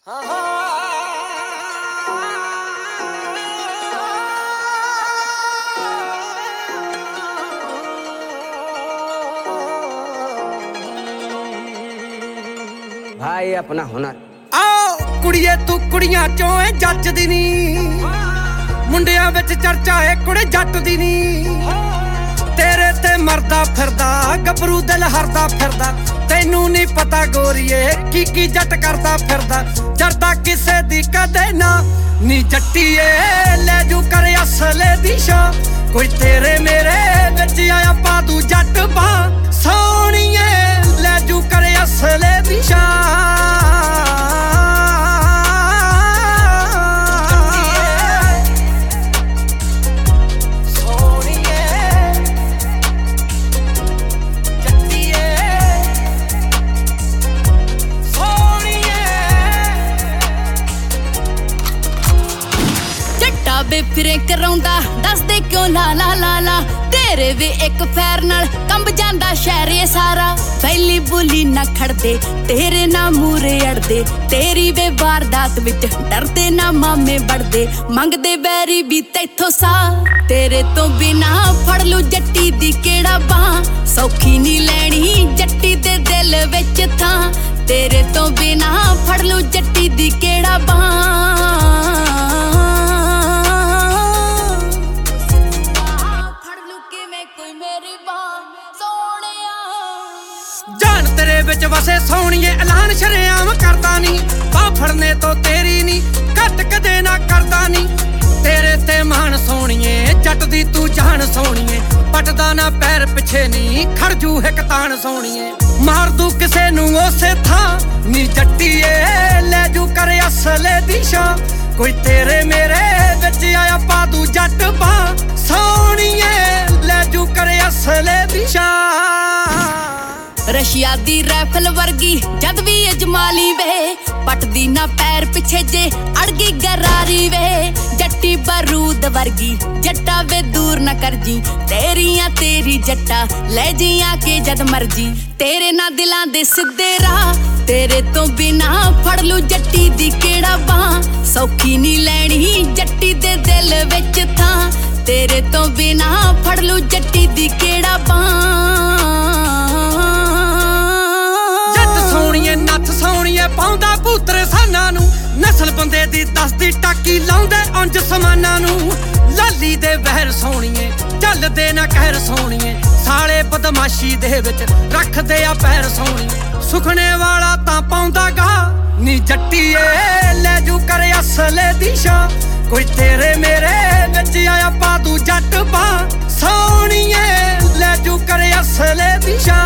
भाई अपना हुनर आओ कुड़िए तू कुड़ियां चों ए जੱਜ ਦੀ ਨੀ ਮੁੰਡਿਆਂ ਵਿੱਚ ਚਰਚਾ ਏ ਕੁੜੇ ਜੱਟ ਦੀ ਨੀ ਤੇਰੇ ਤੇ ਮਰਦਾ ਫਿਰਦਾ ਗੱਭਰੂ ਦਿਲ ਹਰਦਾ ਫਿਰਦਾ ਤੈਨੂੰ ਨਹੀਂ ਪਤਾ ਗੋਰੀਏ ਕੀ ਜੱਟ ਕਰਦਾ ਫਿਰਦਾ ਜਰਦਾ ਕਿਸੇ ਦੀ ਕਦੇ ਨਾ ਨੀ ਜੱਟੀਏ ਲੈ ਜੂ ਕਰ ਅਸਲੇ ਦੀ ਸ਼ਾਂ ਕੋਈ ਤੇਰੇ ਮੇਰੇ ਵਿੱਚ ਆਇਆ ਪਾ ਦੂ ਜੱਟ ਬਾ ਸੋਹਣੀਏ ਲੈ ਜੂ ਕਰ ਅਸਲੇ ਦੀ ਸ਼ਾਂ ਬੇ ਫਿਰੇ ਕਰਾਉਂਦਾ ਦੱਸਦੇ ਕਿਉਂ ਲਾ ਲਾ ਲਾ ਲਾ ਤੇਰੇ ਵੀ ਇੱਕ ਫੈਰ ਨਾਲ ਕੰਬ ਜਾਂਦਾ ਸ਼ਹਿਰੇ ਸਾਰਾ ਫੈਲੀ ਬੋਲੀ ਨਾ ਖੜਦੇ ਤੇਰੇ ਨਾ ਮੂਰੇ ਅੜਦੇ ਤੇਰੀ ਵੇ ਵਾਰਦਾਤ ਵਿੱਚ ਡਰਦੇ ਨਾ ਮਾਮੇ ਵੜਦੇ ਮੰਗਦੇ ਬੈਰੀ ਵੀ ਤੈਥੋਂ ਸਾ ਤੇਰੇ ਤੋਂ ਬਿਨਾ ਫੜ ਲੂ ਜੱਟੀ ਦੀ ਕਿਹੜਾ ਬਾਹ ਸੌਖੀ ਨਹੀਂ ਲੈਣੀ ਜੱਟੀ ਦੇ ਦਿਲ ਵਿੱਚ ਥਾਂ ਤੇਰੇ ਤੋਂ ਬਿਨਾ ਫੜ ਲੂ ਜੱਟੀ ਦੀ ਕਿਹੜਾ ਬਾਹ ਜਾਨ ਤੇਰੇ ਵਿੱਚ ਵਸੇ ਸੋਹਣੀਏ ਐਲਾਨ ਸ਼ਰੇਆਮ ਕਰਦਾ ਨੀ ਬਾਹ ਫੜਨੇ ਤੋਂ ਤੇਰੀ ਨੀ ਘੱਟ ਕਦੇ ਨਾ ਕਰਦਾ ਨੀ ਤੇਰੇ ਤੇ ਮਾਣ ਸੋਹਣੀਏ ਜੱਟ ਦੀ ਤੂੰ ਜਾਨ ਸੋਹਣੀਏ ਪਟਦਾ ਨਾ ਪੈਰ ਪਿੱਛੇ ਨੀ ਖੜਜੂ ਇੱਕ ਤਾਣ ਸੋਹਣੀਏ ਮਾਰ ਦੂ ਕਿਸੇ ਨੂੰ ਉਸੇ ਥਾਂ ਨੀ ਜੱਟੀਏ ਲੈ ਜੂ ਕਰ ਅਸਲੇ ਦੀ ਸ਼ਾਂ ਕੋਈ ਤੇਰੇ ਮੇਰੇ ਵਿੱਚ ਆਇਆ ਪਾ ਦੂ ਜੱਟ ਬਾ ਸੋਹਣੀਏ ਲੈ ਜੂ ਕਰ ਅਸਲੇ ਦੀ ਸ਼ਾਂ ਰਸ਼ੀਆ ਦੀ ਰਾਈਫਲ ਵਰਗੀ ਜਦ ਵੀ ਅਜਮਾਲੀ ਵੇ ਪਟਦੀ ਨਾ ਪੈਰ ਪਿੱਛੇ ਜੇ ਅੜ ਗਈ ਗਰਾਰੀ ਵੇ ਜੱਟੀ ਬਰੂਦ ਵਰਗੀ ਜੱਟਾ ਵੇ ਦੂਰ ਨਾ ਕਰਜੀ ਤੇਰੀਆਂ ਤੇਰੀ ਜੱਟਾ ਲੈ ਜੀ ਆ ਕੇ ਜਦ ਮਰਜੀ ਤੇਰੇ ਨਾਲ ਦਿਲਾਂ ਦੇ ਸਿੱਧੇ ਰਾਹ ਤੇਰੇ ਤੋਂ ਬਿਨਾ ਫੜ ਲੂ ਜੱਟੀ ਦੀ ਕਿਹੜਾ ਬਾਹ ਸੌਖੀ ਨਹੀਂ ਲੈਣੀ ਜੱਟੀ ਦੇ ਦਿਲ ਵਿੱਚ ਥਾਂ ਤੇਰੇ ਤੋਂ ਬਿਨਾ ਫੜ ਲੂ ਜੱਟੀ ਦੀ ਕਿਹੜਾ ਬਾਹ ਨੱਥ ਸੋਹਣੀਏ ਪਾਉਂਦਾ ਪੁੱਤਰ ਸਾਨਾਂ ਨੂੰ ਨਸਲ ਬੰਦੇ ਦੀ ਦੱਸਦੀ ਟਾਕੀ ਲਾਉਂਦੇ ਉਂਝ ਸਮਾਨਾਂ ਨੂੰ ਲਾਲੀ ਦੇ ਵਹਿਰ ਸੋਹਣੀਏ ਚੱਲਦੇ ਨਾ ਕਹਿਰ ਸੋਹਣੀਏ ਸਾਲੇ ਬਦਮਾਸ਼ੀ ਦੇ ਵਿੱਚ ਰੱਖਦੇ ਆ ਪੈਰ ਸੋਹਣੀਏ ਸੁਖਣੇ ਵਾਲਾ ਤਾਂ ਪਾਉਂਦਾ ਗਾ ਨੀ ਜੱਟੀਏ ਲੈ ਜੂ ਕਰ ਅਸਲੇ ਦੀ ਸ਼ਾਂ ਕੋਈ ਤੇਰੇ ਮੇਰੇ ਵਿੱਚ ਆਇਆ ਪਾ ਦੂ ਜੱਟ ਬਾ ਸੋਹਣੀਏ ਲੈ ਜੂ ਕਰ ਅਸਲੇ ਦੀ ਸ਼ਾਂ